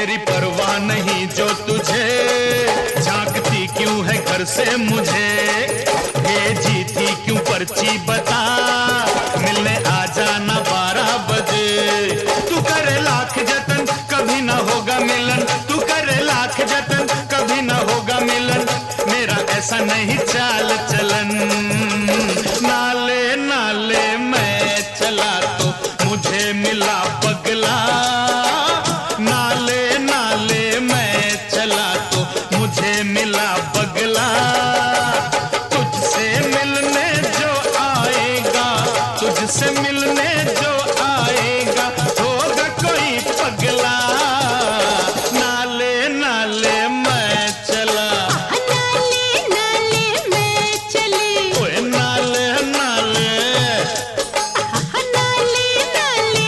तेरी परवाह नहीं जो तुझे, झांकती क्यों है घर से मुझे, भेजी थी क्यों पर्ची बता, मिलने आ जाना 12 बजे। तू करे लाख जतन कभी ना होगा मिलन, तू करे लाख जतन कभी ना होगा मिलन, मेरा ऐसा नहीं चाल चलन। नाले नाले मैं चला तो मुझे मिला पगला, नाले नाले मैं चला तो मुझे मिला पगला। तुझसे मिलने जो आएगा, तुझसे मिलने जो आएगा, होगा कोई पगला। नाले नाले मैं चला, नाले नाले मैं चली, ओए नाले नाले, नाले नाले।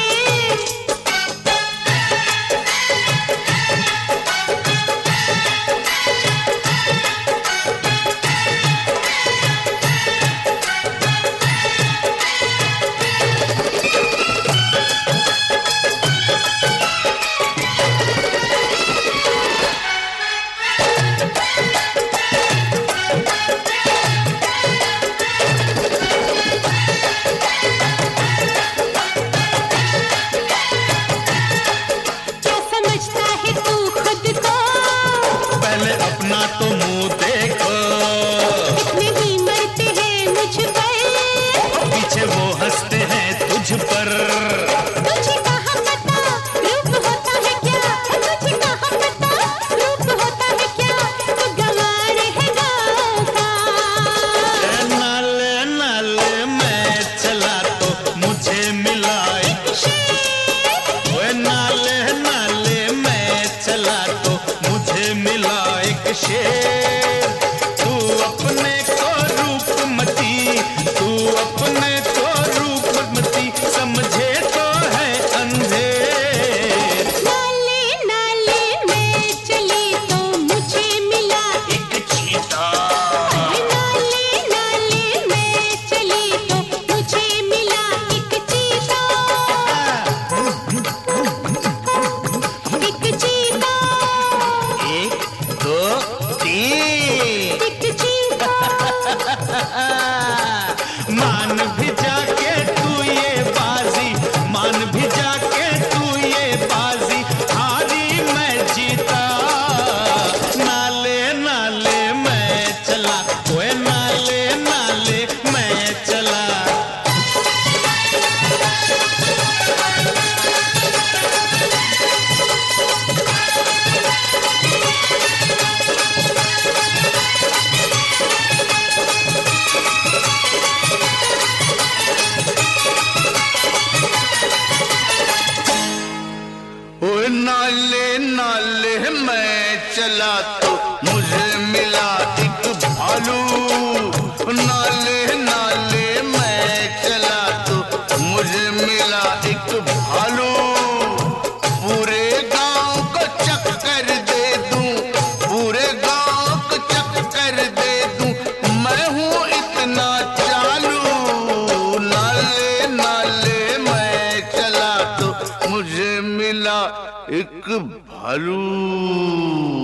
क्या समझता है तू खुद को, पहले अपना तो मुंह देखो, कितने ही मरते हैं मुझ पर, पीछे वो हंसते हैं तुझ पर। तुझे कहाँ पता रूप होता है क्या, तुझे कहाँ पता रूप होता है क्या, तू गंवार है गाँव का। नाले नाले मैं चला तो मुझे मिला एक शेर ओए नाले नाले मैं चला तो मुझे मिला एक शेर। तू अपने को रूपमती, तू अपने को रूपमती समझे तो है अंधेर। नाले नाले मैं चली तो मुझे मिला एक चीता, नाले नाले मैं चली तो मुझे मिला एक चीता, एक चीता, 1 2 3। एक चीता। मान भी जाके तू ये बाजी, मान भी जाके तू ये बाजी, हारी मैं जीता। नाले नाले मैं चला, ओए नाले नाले मैं चला। ओए नाले नाले मैं चला तो मुझे मिला एक भालू, नाले नाले मैं चला तो मुझे मिला एक भालू। पूरे गांव को चक्कर दे दूं, पूरे गांव को चक्कर दे दूं, मैं हूँ इतना चालू। नाले नाले मैं चला तो मुझे मिला एक भालू।